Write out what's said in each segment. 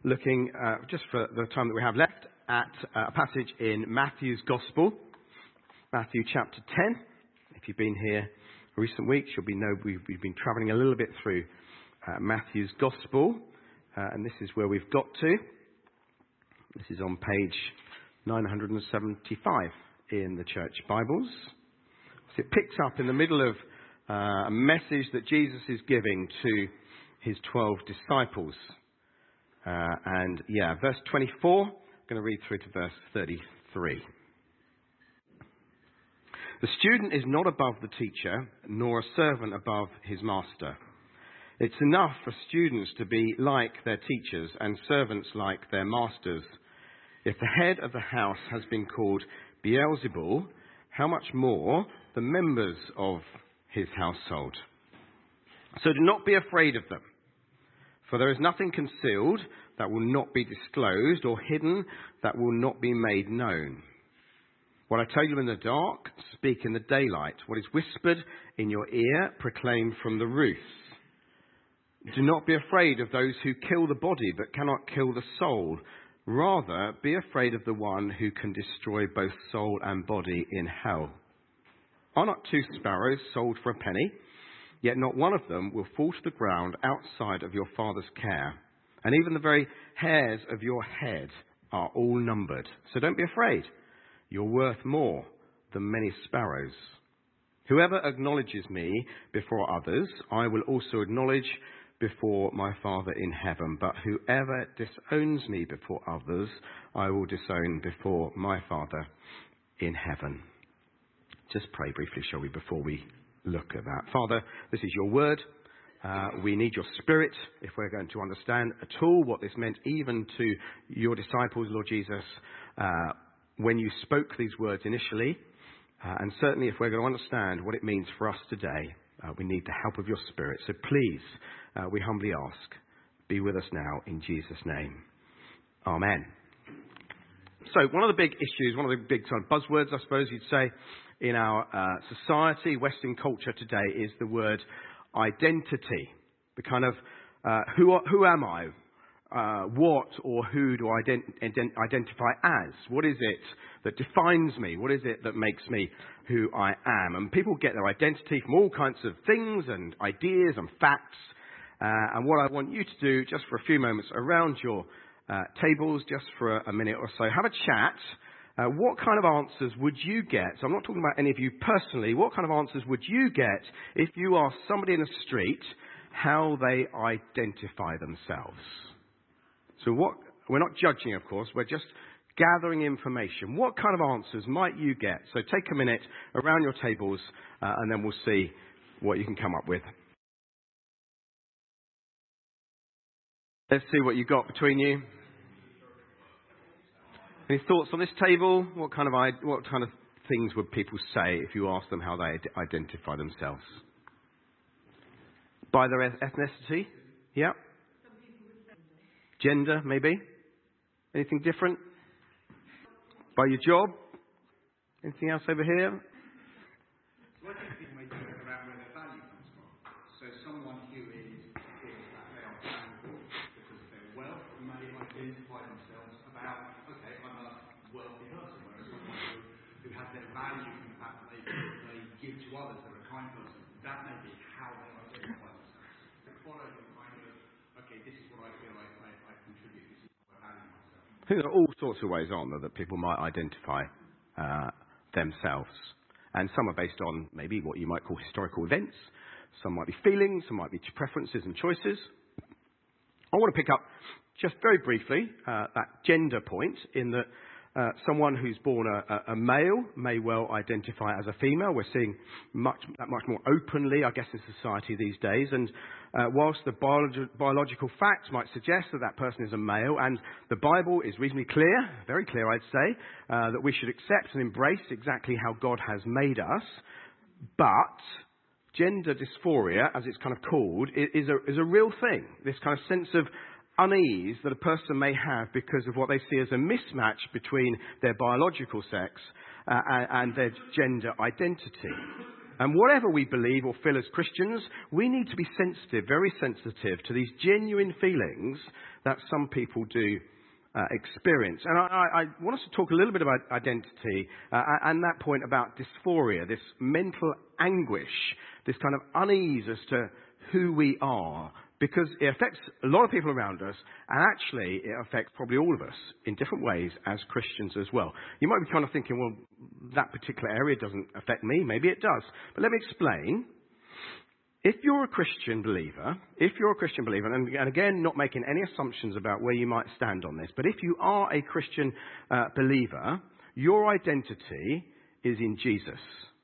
looking, just for the time that we have left, at a passage in Matthew's Gospel, Matthew chapter 10. If you've been here recent weeks, you'll know we've been travelling a little bit through Matthew's Gospel, and this is where we've got to. This is on page 975 in the church Bibles. So it picks up in the middle of a message that Jesus is giving to his 12 disciples. Verse 24, I'm going to read through to verse 33. The student is not above the teacher, nor a servant above his master. It's enough for students to be like their teachers and servants like their masters. If the head of the house has been called Beelzebul, how much more the members of his household? So do not be afraid of them, for there is nothing concealed that will not be disclosed, or hidden that will not be made known. What I tell you in the dark, speak in the daylight. What is whispered in your ear, proclaim from the roofs. Do not be afraid of those who kill the body, but cannot kill the soul. Rather, be afraid of the one who can destroy both soul and body in hell. Are not 2 sparrows sold for a penny? Yet not one of them will fall to the ground outside of your Father's care. And even the very hairs of your head are all numbered. So don't be afraid. You're worth more than many sparrows. Whoever acknowledges me before others, I will also acknowledge before my Father in heaven. But whoever disowns me before others, I will disown before my Father in heaven. Just pray briefly, shall we, before we look at that. Father, this is your word. We need your spirit if we're going to understand at all what this meant, even to your disciples, Lord Jesus, when you spoke these words initially. And certainly if we're going to understand what it means for us today, we need the help of your spirit. So please, we humbly ask, be with us now in Jesus' name. Amen. So one of the big issues, one of the big sort of buzzwords, I suppose you'd say, in our society, Western culture today, is the word identity. The kind of, who am I? What or who do I identify as? What is it that defines me? What is it that makes me who I am? And people get their identity from all kinds of things and ideas and facts. And what I want you to do, just for a few moments around your tables, just for a minute or so, have a chat. What kind of answers would you get? So I'm not talking about any of you personally. What kind of answers would you get if you asked somebody in the street how they identify themselves? So we're not judging, of course. We're just gathering information. What kind of answers might you get? So take a minute around your tables, and then we'll see what you can come up with. Let's see what you've got between you. Any thoughts on this table? What kind of things would people say if you asked them how they identify themselves? By their ethnicity? Yeah. Gender, maybe? Anything different? By your job? Anything else over here? Well, I think people may talk around where their value comes from. So someone who feels that they are valuable because of their wealth may identify themselves about, okay, I'm a wealthy person, whereas someone who has their value from the fact that they give to others, they're a kind person. That may be how they identify themselves. They follow the kind of, okay, this is what I feel like I contribute, this is how I value myself. I think there are all sorts of ways, aren't there, that people might identify themselves. And some are based on maybe what you might call historical events. Some might be feelings, some might be preferences and choices. I want to pick up just very briefly that gender point, in that someone who's born a male may well identify as a female. We're seeing much more openly, I guess, in society these days. And whilst the biological facts might suggest that that person is a male, and the Bible is reasonably clear, very clear, I'd say, that we should accept and embrace exactly how God has made us, but gender dysphoria, as it's kind of called, is a real thing. This kind of sense of unease that a person may have because of what they see as a mismatch between their biological sex and their gender identity. And whatever we believe or feel as Christians, we need to be sensitive, very sensitive to these genuine feelings that some people do experience. And I want us to talk a little bit about identity and that point about dysphoria, this mental anguish, this kind of unease as to who we are, because it affects a lot of people around us, and actually it affects probably all of us in different ways as Christians as well. You might be kind of thinking, well, that particular area doesn't affect me. Maybe it does. But let me explain. If you're a Christian believer, and again, not making any assumptions about where you might stand on this, but if you are a Christian believer, your identity is in Jesus.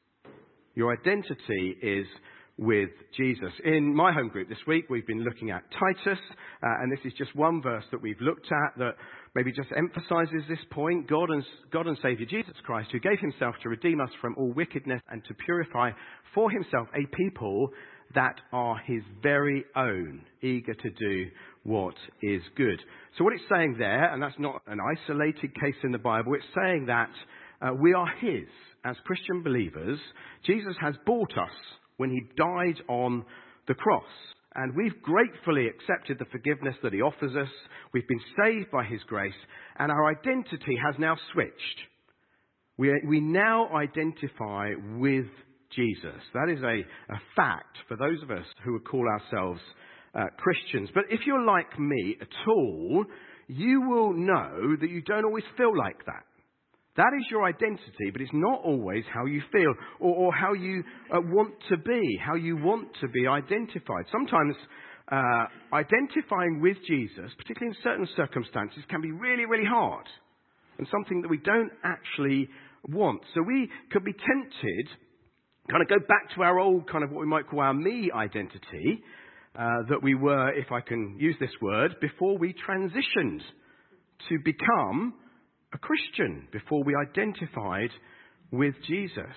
Your identity is with Jesus. In my home group this week, we've been looking at Titus, and this is just one verse that we've looked at that maybe just emphasizes this point. God and Saviour Jesus Christ, who gave himself to redeem us from all wickedness and to purify for himself a people that are his very own, eager to do what is good. So what it's saying there, and that's not an isolated case in the Bible, it's saying that we are his as Christian believers. Jesus has bought us when he died on the cross. And we've gratefully accepted the forgiveness that he offers us. We've been saved by his grace. And our identity has now switched. We now identify with Jesus. That is a fact for those of us who would call ourselves Christians. But if you're like me at all, you will know that you don't always feel like that. That is your identity, but it's not always how you feel or how you want to be, how you want to be identified. Sometimes identifying with Jesus, particularly in certain circumstances, can be really, really hard and something that we don't actually want. So we could be tempted, kind of go back to our old kind of what we might call our me identity that we were, if I can use this word, before we transitioned to become a Christian, before we identified with Jesus.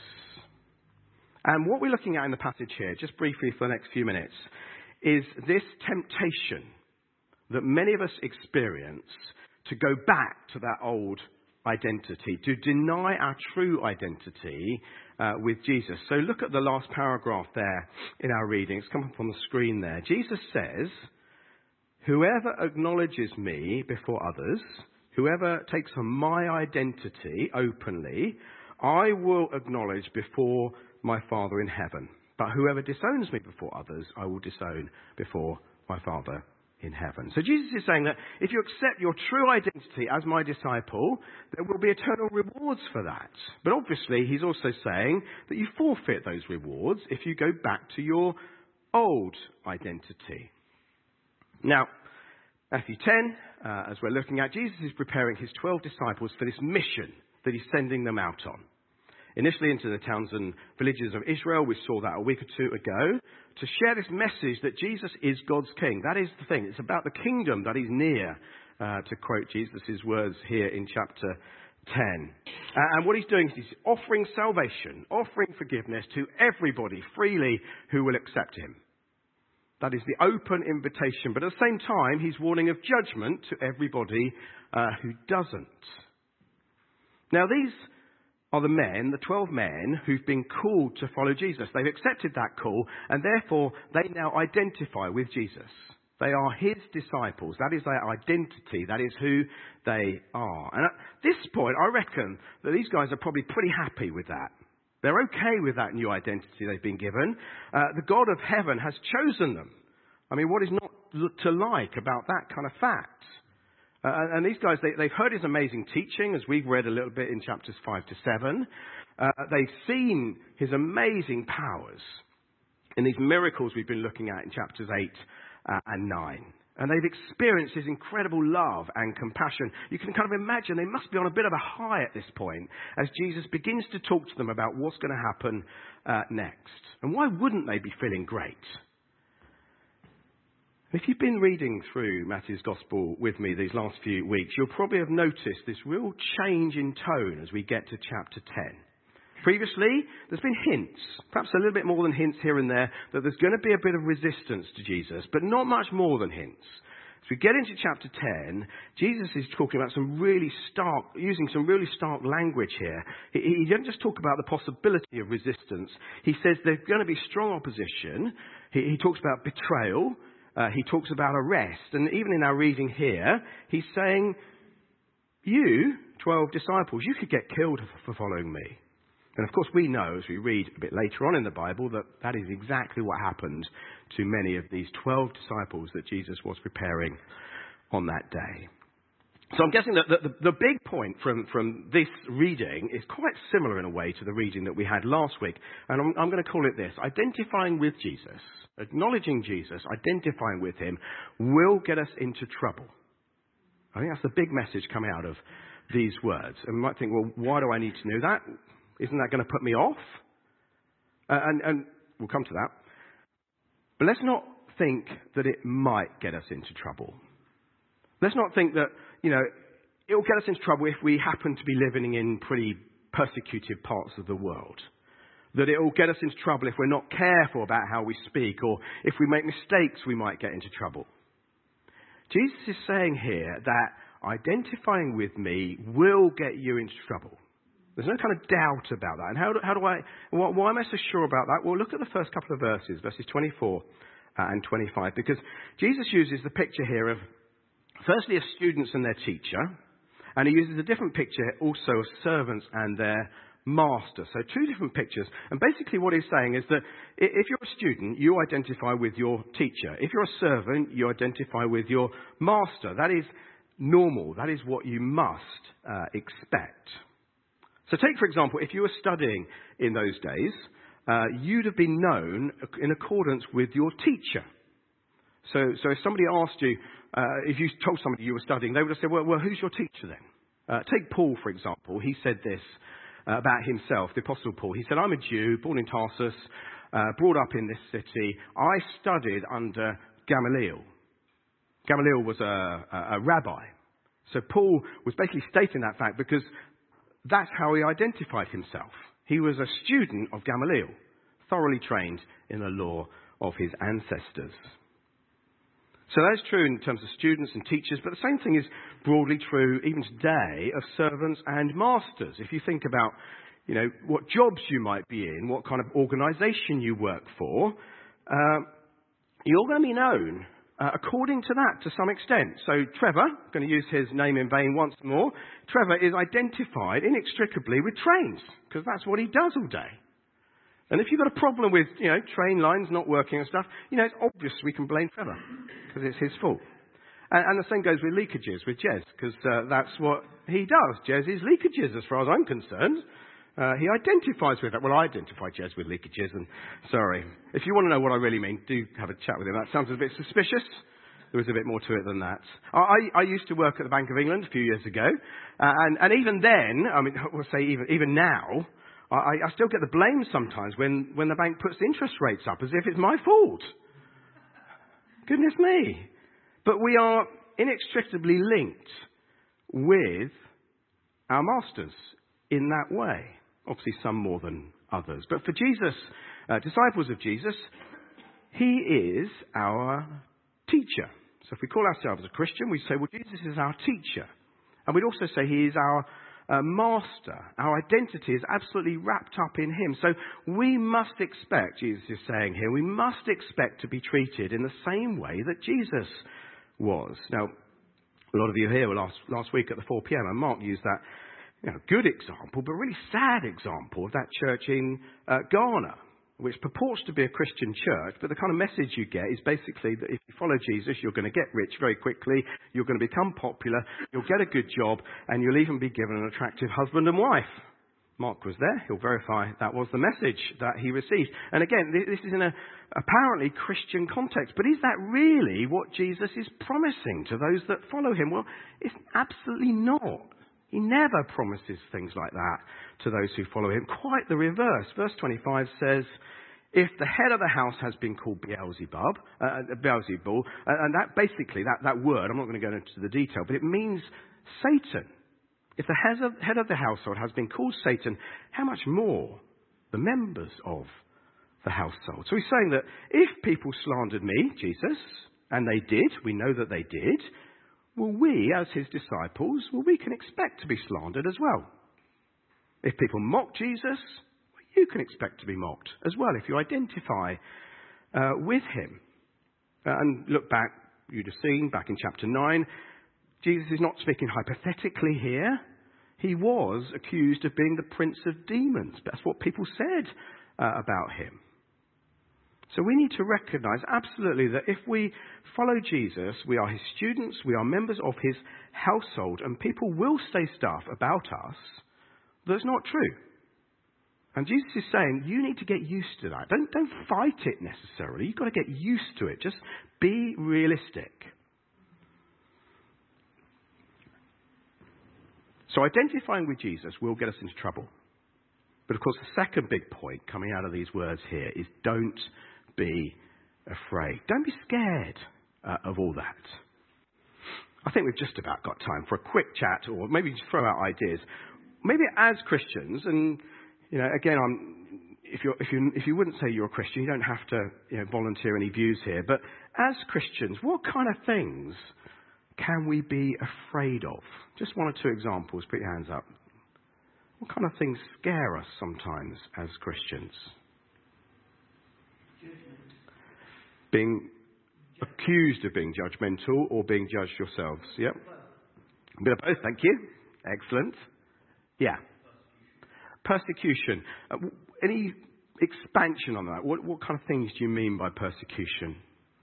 And what we're looking at in the passage here, just briefly for the next few minutes, is this temptation that many of us experience to go back to that old identity, to deny our true identity with Jesus. So look at the last paragraph there in our reading. It's come up on the screen there. Jesus says, "Whoever acknowledges me before others, whoever takes on my identity openly, I will acknowledge before my Father in heaven. But whoever disowns me before others, I will disown before my Father in heaven." So Jesus is saying that if you accept your true identity as my disciple, there will be eternal rewards for that. But obviously, he's also saying that you forfeit those rewards if you go back to your old identity. Now, Matthew 10, as we're looking at, Jesus is preparing his 12 disciples for this mission that he's sending them out on. Initially into the towns and villages of Israel, we saw that a week or two ago, to share this message that Jesus is God's King. That is the thing. It's about the kingdom that is near, to quote Jesus' words here in chapter 10. And what he's doing is he's offering salvation, offering forgiveness to everybody freely who will accept him. That is the open invitation. But at the same time, he's warning of judgment to everybody who doesn't. Now, these are the men, the 12 men, who've been called to follow Jesus. They've accepted that call, and therefore they now identify with Jesus. They are his disciples. That is their identity. That is who they are. And at this point, I reckon that these guys are probably pretty happy with that. They're okay with that new identity they've been given. The God of heaven has chosen them. I mean, what is not to like about that kind of fact? And these guys, they've heard his amazing teaching, as we've read a little bit in chapters 5 to 7. They've seen his amazing powers in these miracles we've been looking at in chapters 8 and 9. And they've experienced his incredible love and compassion. You can kind of imagine they must be on a bit of a high at this point as Jesus begins to talk to them about what's going to happen next. And why wouldn't they be feeling great? If you've been reading through Matthew's Gospel with me these last few weeks, you'll probably have noticed this real change in tone as we get to chapter 10. Previously, there's been hints, perhaps a little bit more than hints here and there, that there's going to be a bit of resistance to Jesus, but not much more than hints. As we get into chapter 10, Jesus is talking about using some really stark language here. He doesn't just talk about the possibility of resistance. He says there's going to be strong opposition. He talks about betrayal. He talks about arrest. And even in our reading here, he's saying, you, 12 disciples, you could get killed for following me. And of course we know, as we read a bit later on in the Bible, that is exactly what happened to many of these 12 disciples that Jesus was preparing on that day. So I'm guessing that the big point from this reading is quite similar in a way to the reading that we had last week. And I'm going to call it this: identifying with Jesus, acknowledging Jesus, identifying with him will get us into trouble. I think that's the big message coming out of these words. And you might think, well, why do I need to know that? Isn't that going to put me off? And we'll come to that. But let's not think that it might get us into trouble. Let's not think that, it will get us into trouble if we happen to be living in pretty persecuted parts of the world. That it will get us into trouble if we're not careful about how we speak, or if we make mistakes, we might get into trouble. Jesus is saying here that identifying with me will get you into trouble. There's no kind of doubt about that. And why am I so sure about that? Well, look at the first couple of verses 24 and 25, because Jesus uses the picture here of, firstly, of students and their teacher, and he uses a different picture also of servants and their master. So two different pictures. And basically what he's saying is that if you're a student, you identify with your teacher. If you're a servant, you identify with your master. That is normal. That is what you must expect. So take, for example, if you were studying in those days, you'd have been known in accordance with your teacher. So if somebody asked you, if you told somebody you were studying, they would have said, well, who's your teacher then? Take Paul, for example. He said this about himself, the Apostle Paul. He said, I'm a Jew, born in Tarsus, brought up in this city. I studied under Gamaliel. Gamaliel was a rabbi. So Paul was basically stating that fact because that's how he identified himself. He was a student of Gamaliel, thoroughly trained in the law of his ancestors. So that's true in terms of students and teachers, but the same thing is broadly true even today of servants and masters. If you think about, what jobs you might be in, what kind of organisation you work for, you're going to be known according to that to some extent. So Trevor, I'm going to use his name in vain once more, Trevor is identified inextricably with trains, because that's what he does all day. And if you've got a problem with, train lines not working and stuff, it's obvious we can blame Trevor, because it's his fault. And the same goes with leakages with Jez, because that's what he does. Jez is leakages, as far as I'm concerned. He identifies with that. Well, I identify Jez with leakages, and sorry. If you want to know what I really mean, do have a chat with him. That sounds a bit suspicious. There was a bit more to it than that. I used to work at the Bank of England a few years ago, and even then, we'll say even now, I still get the blame sometimes when the bank puts interest rates up as if it's my fault. Goodness me. But we are inextricably linked with our masters in that way. Obviously some more than others. But for Jesus, disciples of Jesus, he is our teacher. So if we call ourselves a Christian, we say, well, Jesus is our teacher. And we'd also say he is our master. Our identity is absolutely wrapped up in him. So we must expect, Jesus is saying here, we must expect to be treated in the same way that Jesus was. Now, a lot of you here were last week at the 4 p.m. and Mark used that good example, but really sad example of that church in Ghana, which purports to be a Christian church, but the kind of message you get is basically that if you follow Jesus, you're going to get rich very quickly, you're going to become popular, you'll get a good job, and you'll even be given an attractive husband and wife. Mark was there. He'll verify that was the message that he received. And again, this is in a apparently Christian context, but is that really what Jesus is promising to those that follow him? Well, it's absolutely not. He never promises things like that to those who follow him. Quite the reverse. Verse 25 says, if the head of the house has been called Beelzebul, and that basically, that word, I'm not going to go into the detail, but it means Satan. If the head of the household has been called Satan, how much more the members of the household? So he's saying that if people slandered me, Jesus, and they did, we know that they did, well, we, as his disciples, well, we can expect to be slandered as well. If people mock Jesus, well, you can expect to be mocked as well if you identify with him. And look back, you'd have seen back in chapter 9, Jesus is not speaking hypothetically here. He was accused of being the prince of demons. That's what people said about him. So we need to recognize absolutely that if we follow Jesus, we are his students, we are members of his household, and people will say stuff about us that's not true. And Jesus is saying, you need to get used to that. Don't fight it necessarily. You've got to get used to it. Just be realistic. So identifying with Jesus will get us into trouble. But of course, the second big point coming out of these words here is don't be afraid. Don't be scared of all that. I think we've just about got time for a quick chat, or maybe just throw out ideas. Maybe as Christians, and again, if you wouldn't say you're a Christian, you don't have to volunteer any views here. But as Christians, what kind of things can we be afraid of? Just one or two examples. Put your hands up. What kind of things scare us sometimes as Christians? Being accused of being judgmental or being judged yourselves. Yep. A bit of both, thank you. Excellent. Yeah. Persecution. Any expansion on that? What kind of things do you mean by persecution?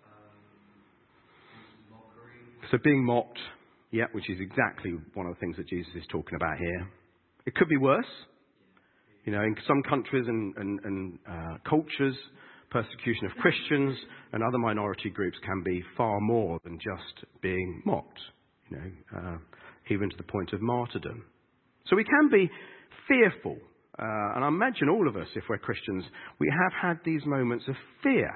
So being mocked, yeah, which is exactly one of the things that Jesus is talking about here. It could be worse. In some countries and cultures, persecution of Christians and other minority groups can be far more than just being mocked, even to the point of martyrdom. So we can be fearful. And I imagine all of us, if we're Christians, we have had these moments of fear.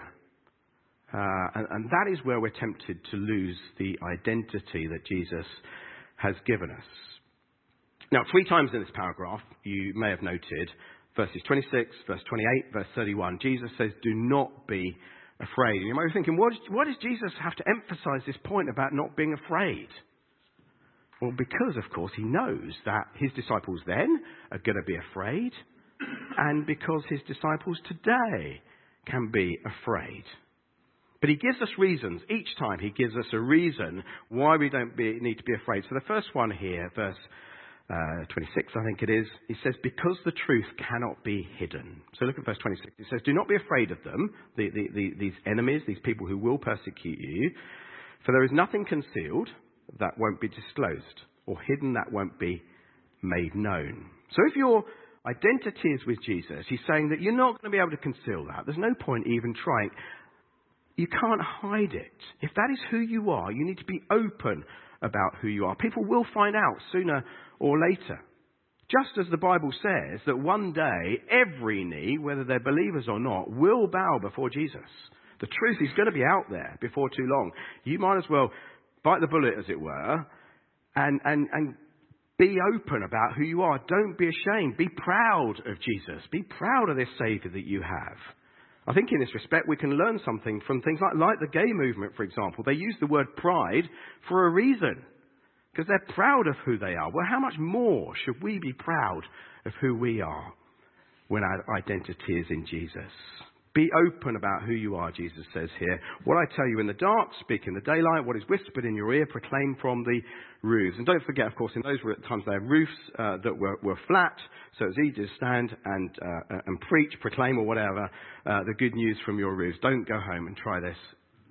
And that is where we're tempted to lose the identity that Jesus has given us. Now, 3 times in this paragraph, you may have noted, verses 26, verse 28, verse 31, Jesus says, do not be afraid. And you might be thinking, why does Jesus have to emphasize this point about not being afraid? Well, because, of course, he knows that his disciples then are going to be afraid, and because his disciples today can be afraid. But he gives us reasons. Each time he gives us a reason why we don't need to be afraid. So the first one here, verse 26, I think it is, he says, because the truth cannot be hidden. So look at verse 26. It says, do not be afraid of them, these enemies, these people who will persecute you, for there is nothing concealed that won't be disclosed, or hidden that won't be made known. So if your identity is with Jesus, he's saying that you're not going to be able to conceal that. There's no point even trying. You can't hide it. If that is who you are, you need to be open about who you are. People will find out sooner or later. Just as the Bible says that one day every knee, whether they're believers or not, will bow before Jesus. The truth is going to be out there before too long. You might as well bite the bullet, as it were, and be open about who you are. Don't be ashamed. Be proud of Jesus. Be proud of this Saviour that you have. I think in this respect we can learn something from things like the gay movement, for example. They use the word pride for a reason, because they're proud of who they are. Well, how much more should we be proud of who we are when our identity is in Jesus? Be open about who you are, Jesus says here. What I tell you in the dark, speak in the daylight. What is whispered in your ear, proclaim from the roofs. And don't forget, of course, in those times there were roofs that were flat, so it's easy to stand and preach, proclaim or whatever, the good news from your roofs. Don't go home and try this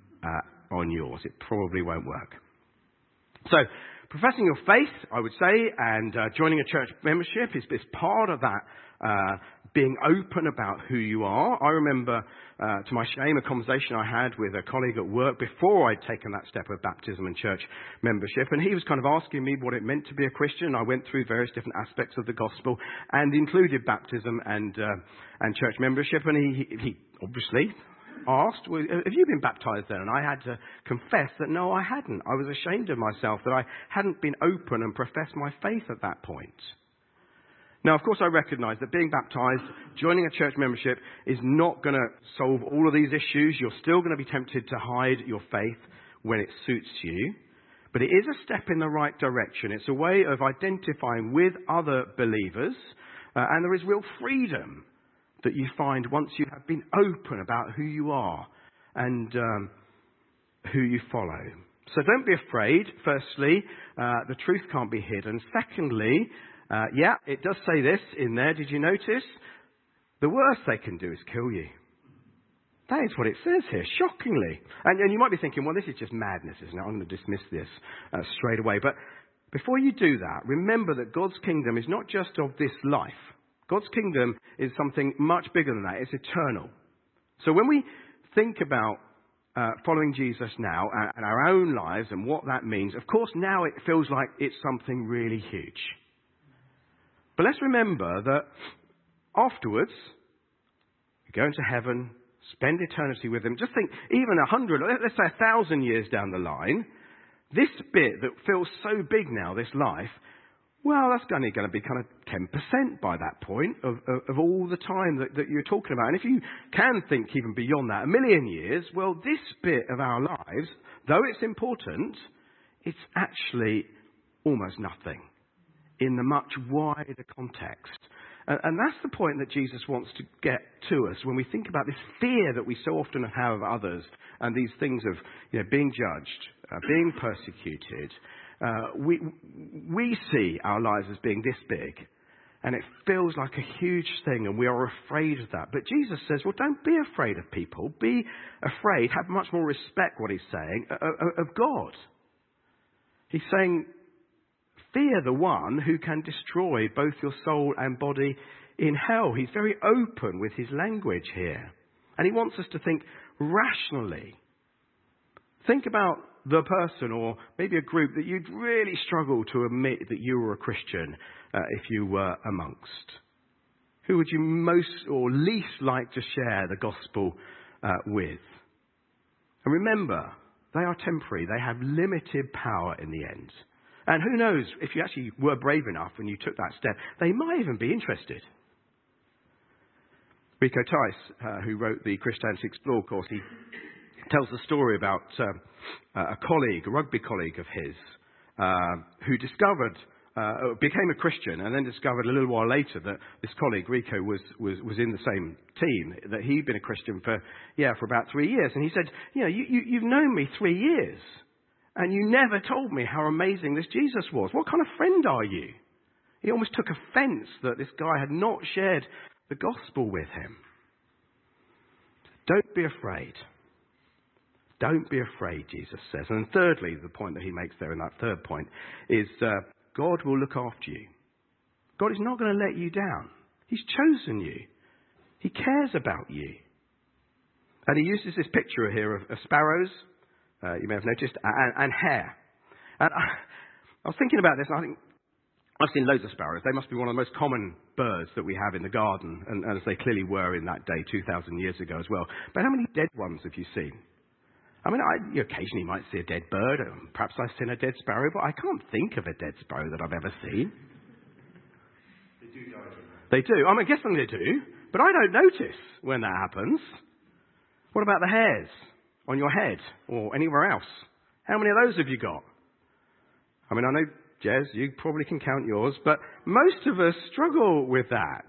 on yours. It probably won't work. So, professing your faith, I would say, and joining a church membership is part of that being open about who you are. I remember, to my shame, a conversation I had with a colleague at work before I'd taken that step of baptism and church membership, and he was kind of asking me what it meant to be a Christian. I went through various different aspects of the gospel and included baptism and church membership, and he obviously asked, well, have you been baptized then? And I had to confess that no, I hadn't. I was ashamed of myself that I hadn't been open and professed my faith at that point. Now, of course, I recognise that being baptised, joining a church membership, is not going to solve all of these issues. You're still going to be tempted to hide your faith when it suits you. But it is a step in the right direction. It's a way of identifying with other believers. And there is real freedom that you find once you have been open about who you are and who you follow. So don't be afraid. Firstly, the truth can't be hidden. Secondly, it does say this in there. Did you notice? The worst they can do is kill you. That is what it says here, shockingly. And you might be thinking, well, this is just madness, isn't it? I'm going to dismiss this straight away. But before you do that, remember that God's kingdom is not just of this life. God's kingdom is something much bigger than that. It's eternal. So when we think about following Jesus now and our own lives and what that means, of course, now it feels like it's something really huge. But let's remember that afterwards, we go into heaven, spend eternity with him. Just think, even 100, let's say 1,000 years down the line, this bit that feels so big now, this life, well, that's only going to be kind of 10% by that point of all the time that you're talking about. And if you can think even beyond that, 1,000,000 years, well, this bit of our lives, though it's important, it's actually almost nothing in the much wider context. And that's the point that Jesus wants to get to us when we think about this fear that we so often have of others and these things of being judged, being persecuted. We see our lives as being this big, and it feels like a huge thing, and we are afraid of that. But Jesus says, well, don't be afraid of people. Be afraid, have much more respect, what he's saying, of God. He's saying, fear the one who can destroy both your soul and body in hell. He's very open with his language here. And he wants us to think rationally. Think about the person or maybe a group that you'd really struggle to admit that you were a Christian if you were amongst. Who would you most or least like to share the gospel with? And remember, they are temporary. They have limited power in the end. And who knows, if you actually were brave enough when you took that step, they might even be interested. Rico Tice, who wrote the Christianity Explored course, he tells the story about a colleague, a rugby colleague of his, who became a Christian and then discovered a little while later that this colleague, Rico, was in the same team, that he'd been a Christian for about 3 years. And he said, you've known me 3 years. And you never told me how amazing this Jesus was. What kind of friend are you? He almost took offense that this guy had not shared the gospel with him. Don't be afraid. Don't be afraid, Jesus says. And thirdly, the point that he makes there in that third point is God will look after you. God is not going to let you down. He's chosen you. He cares about you. And he uses this picture here of sparrows. You may have noticed, and hare. And I was thinking about this, and I think I've seen loads of sparrows. They must be one of the most common birds that we have in the garden, and as they clearly were in that day 2,000 years ago as well. But how many dead ones have you seen? I mean, you occasionally might see a dead bird, and perhaps I've seen a dead sparrow, but I can't think of a dead sparrow that I've ever seen. They do die. They do. I mean, I guess they do, but I don't notice when that happens. What about the hairs on your head or anywhere else? How many of those have you got? I mean, I know, Jez, you probably can count yours, but most of us struggle with that.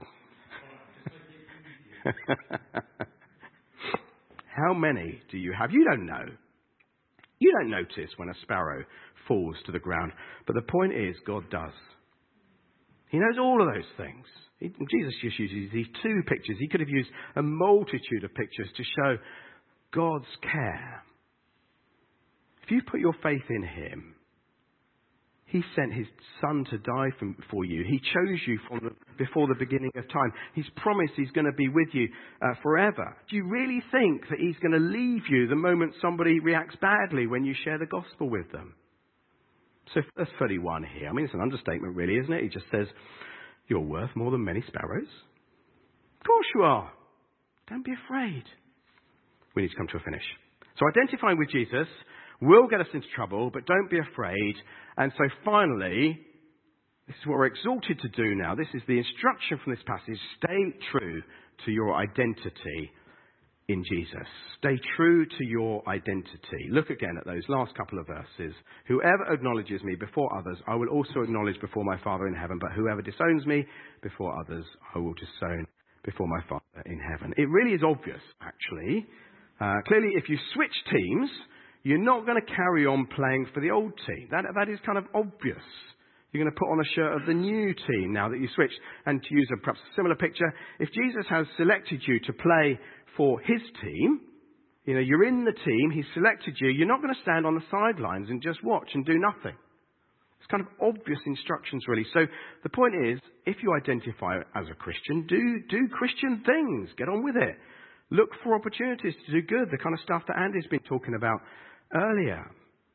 How many do you have? You don't know. You don't notice when a sparrow falls to the ground. But the point is, God does. He knows all of those things. Jesus just uses these two pictures. He could have used a multitude of pictures to show God's care. If you put your faith in him, he sent his son to die for you. He chose you before the beginning of time. He's promised he's going to be with you forever. Do you really think that he's going to leave you the moment somebody reacts badly when you share the gospel with them? So verse 31 here, I mean, it's an understatement really, isn't it? He just says, you're worth more than many sparrows. Of course you are. Don't be afraid. We need to come to a finish. So identifying with Jesus will get us into trouble, but don't be afraid. And so finally, this is what we're exhorted to do now. This is the instruction from this passage. Stay true to your identity in Jesus. Stay true to your identity. Look again at those last couple of verses. Whoever acknowledges me before others, I will also acknowledge before my Father in heaven. But whoever disowns me before others, I will disown before my Father in heaven. It really is obvious, actually. Clearly, if you switch teams, you're not going to carry on playing for the old team. That is kind of obvious. You're going to put on a shirt of the new team now that you switched. And to use perhaps a similar picture, if Jesus has selected you to play for his team, you're in the team, he's selected you, you're not going to stand on the sidelines and just watch and do nothing. It's kind of obvious instructions, really. So the point is, if you identify as a Christian, do Christian things. Get on with it. Look for opportunities to do good, the kind of stuff that Andy's been talking about earlier.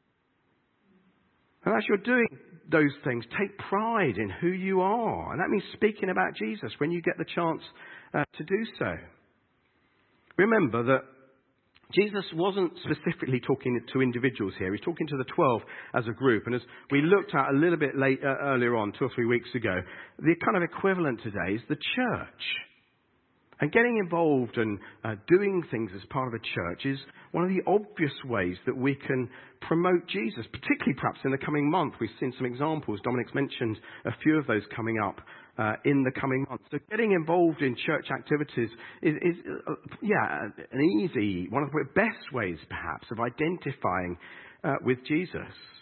And as you're doing those things, take pride in who you are. And that means speaking about Jesus when you get the chance to do so. Remember that Jesus wasn't specifically talking to individuals here. He's talking to the 12 as a group. And as we looked at a little bit earlier on, 2 or 3 weeks ago, the kind of equivalent today is the church. And getting involved and doing things as part of a church is one of the obvious ways that we can promote Jesus, particularly perhaps in the coming month. We've seen some examples. Dominic's mentioned a few of those coming up in the coming months. So getting involved in church activities is an easy, one of the best ways perhaps of identifying with Jesus.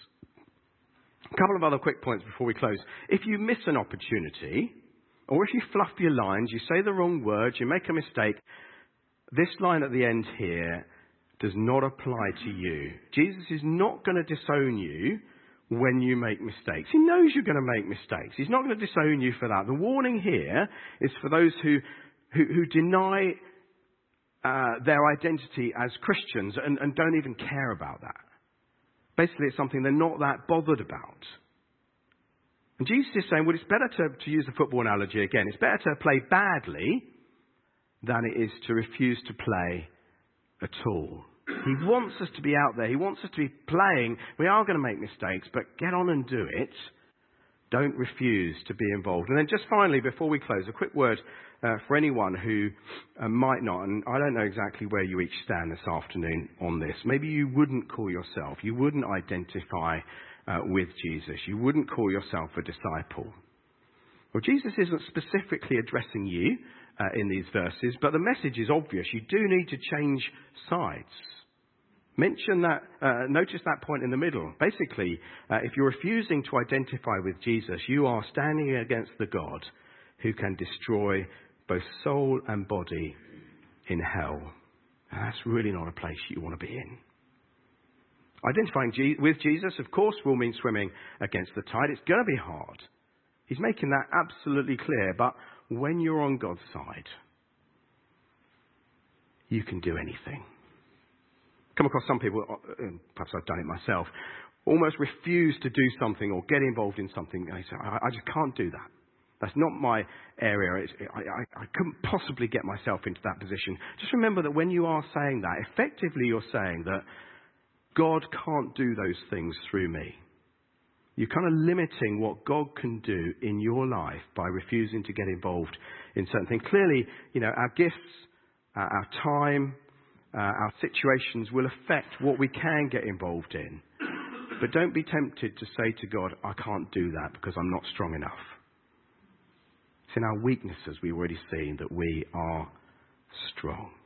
A couple of other quick points before we close. If you miss an opportunity, or if you fluff your lines, you say the wrong words, you make a mistake, this line at the end here does not apply to you. Jesus is not going to disown you when you make mistakes. He knows you're going to make mistakes. He's not going to disown you for that. The warning here is for those who deny their identity as Christians and don't even care about that. Basically, it's something they're not that bothered about. And Jesus is saying, well, it's better to use the football analogy again. It's better to play badly than it is to refuse to play at all. He wants us to be out there. He wants us to be playing. We are going to make mistakes, but get on and do it. Don't refuse to be involved. And then just finally, before we close, a quick word for anyone who might not, and I don't know exactly where you each stand this afternoon on this. Maybe you wouldn't call yourself, you wouldn't identify with Jesus. You wouldn't call yourself a disciple. Well, Jesus isn't specifically addressing you in these verses, but the message is obvious. You do need to change sides. Mention that, notice that point in the middle. Basically, if you're refusing to identify with Jesus, you are standing against the God who can destroy both soul and body in hell. And that's really not a place you want to be in. Identifying with Jesus, of course, will mean swimming against the tide. It's going to be hard. He's making that absolutely clear. But when you're on God's side, you can do anything. Come across some people, perhaps I've done it myself, almost refuse to do something or get involved in something. And they say, I just can't do that. That's not my area. I couldn't possibly get myself into that position. Just remember that when you are saying that, effectively you're saying that God can't do those things through me. You're kind of limiting what God can do in your life by refusing to get involved in certain things. Clearly, our gifts, our time, our situations will affect what we can get involved in. But don't be tempted to say to God, I can't do that because I'm not strong enough. It's in our weaknesses we've already seen that we are strong.